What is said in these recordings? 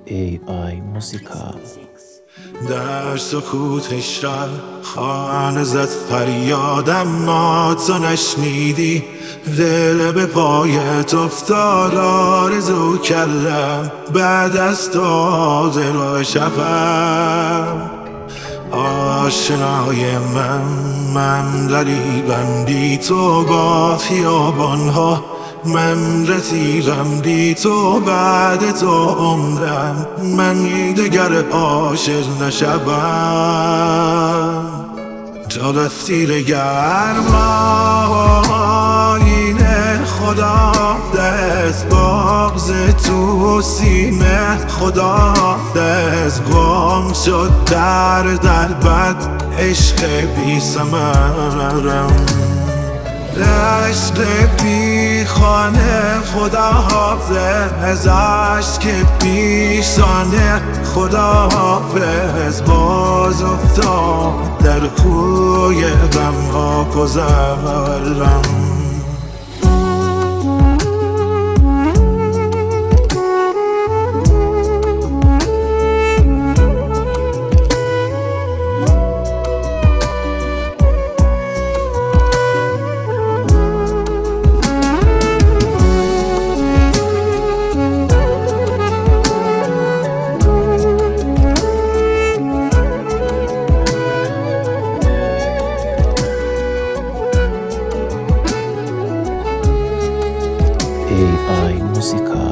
AI موسیقا. در سکوت شب خانه زد فریادم، ما تو نشنیدی. دل به پایت افتاد، آرزو کردم بعد از تو دل شبم. آشنای من غریبم، دی تو با خیابانها، من رفیقم دی تو بعد تو عمرم، من دگر عاشق نشوم. تو رفتی گرماین خدا دست بغض تو سینه، خدا دست گم شد در قلبت عشق بی ثمرم، عشق بی خانه. خدا حافظ عشق بی شانه، خدا حافظ باز افتاد در کوی غم ها گذرم. AI موسیقا.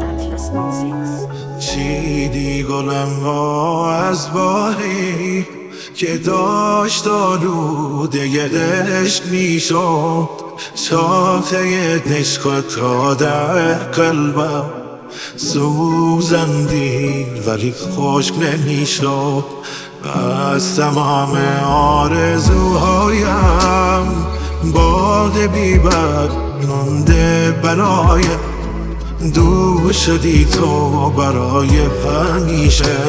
چیدی گلم ها از باری که داشت آلوده عشق میشد، شاخه عشقت را در قلبم سوزندی ولی خشک نمیشد. از تمام آرزوهایم باد بی‌برگ مانده برای دور شدی تو برای همیشه.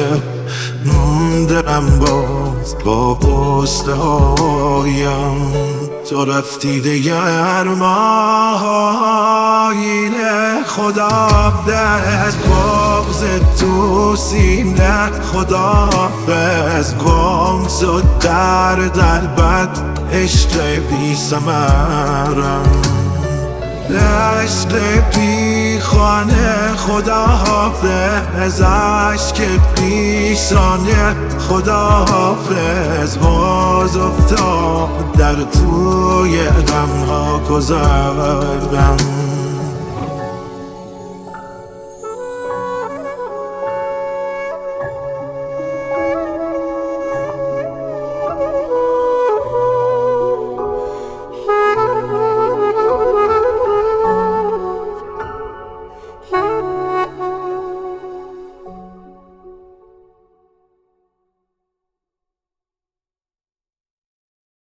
دلم باز با پسته هایم، تو رفتی دگر ماهین خدا دست بغض تو سینه، خدا حافظ گم شد در قلبت عشق بی ثمرم، عشق بی خانه. خدا حافظ عشق بی شانه، خدا حافظ باز افتاد در توی غم ها گذرم.